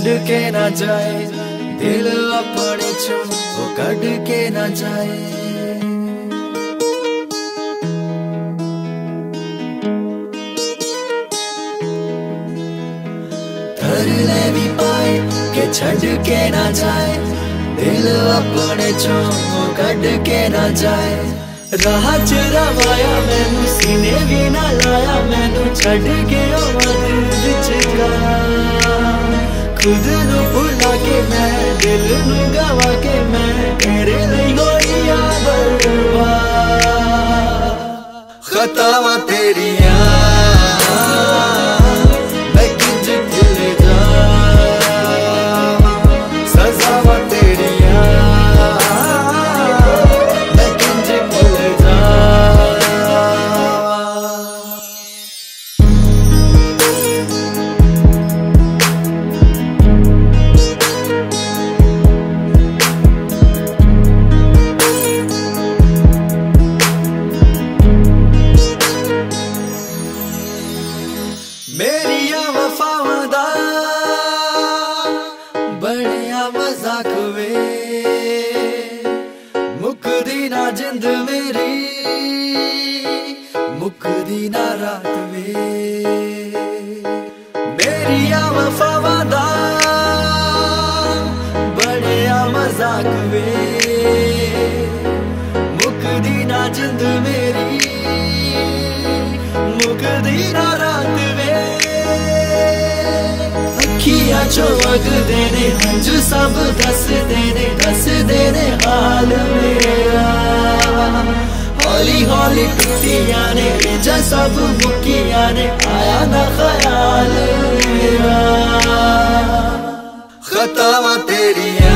छड़ के ना जाए, दिल अपने चो वो कड़ के ना जाए। तरले भी पाए के छड़ के ना जाए, दिल अपने चो वो कड़ के ना जाए। राह च रवाया मैनू सीने भी ना लाया, मैनू छड़ के दिल विचकार। खुद नू भुला के मैं दिल नू गवा के मैं तेरे लिए होइया बर्बाद। खतावां तेरियां मैं किंज भुल जावां, सज़ावां तेरियां मैं किंज भुल जावां। मेरिया वफावां दा बड़िया मजाक वे, मुकदी ना जिंद मेरी मुकदी ना रात वे। मेरिया वफावां दा बड़िया मजाक वे, मुकदी ना जिंद मेरी मुकदी ना रात वे। अखियां चो वगदे ने हंजू सब दस देने हाल मेरा। हौली हौली टुटियां ने जा सब मुकियां ने, आया ना ख्याल मेरा। खतावां तेरियां